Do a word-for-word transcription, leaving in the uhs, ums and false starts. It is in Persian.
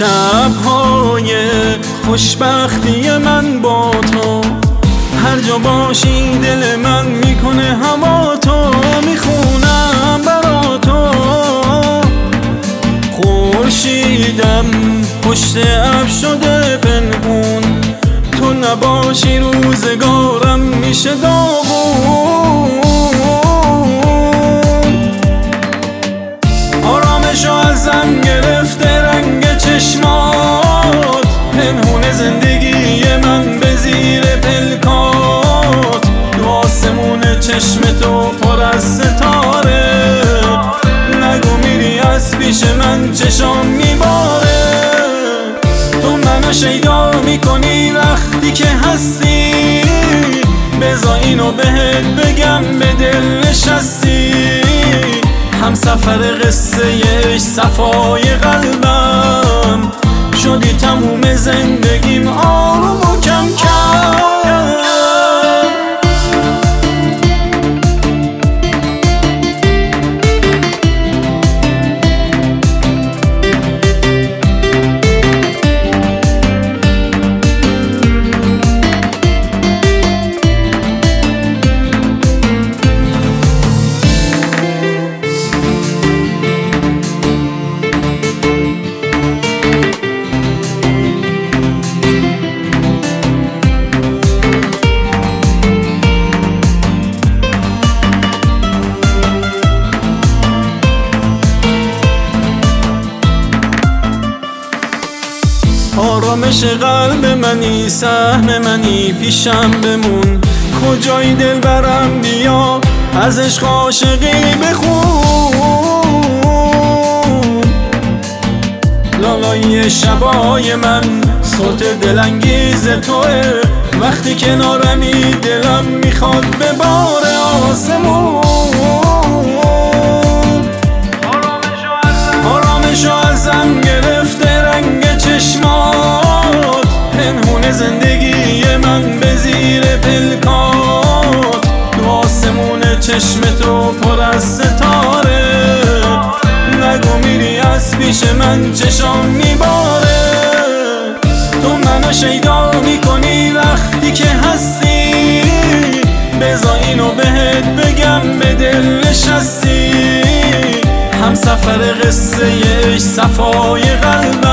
شب‌های خوشبختی من با تو، هر جا باشی دل من میکنه هوا تو، میخونم برا تو. خورشیدم پشت ابر شده پنهون، تو نباشی روزگارم میشه داغون. آرامشو ازم گرفته رنگ چشمات، پنهون زندگی من به زیر پلکات. تو آسمون چشم تو پر از ستاره، نگو میری از پیش من چشام میباره. تو منو شیدا میکنی وقتی که هستی، بذار اینو بهت بگم به دل نشستی. هم سفر قصه عشق صفای قلبم، شدی تموم زندگیم آروم و کم کم. آرامش قلب منی، سهم منی، پیشم بمون. کجای دل برم بیا از عشق عاشقی بخون. لالای شبای من صوت دلانگیز توه، وقتی کنارمی دلم میخواد به بار آسمون. آرامشو ازم گرفته رنگ چشمات، پنهون زندگی من به زیر پلکات. تو آسمون چشم تو پر از ستاره، نگو میری از پیش من چشام میباره. تو منو شیدا میکنی وقتی که هستی، بذار اینو بهت بگم به دل نشستی. هم سفر قصه عشق صفای قلبم،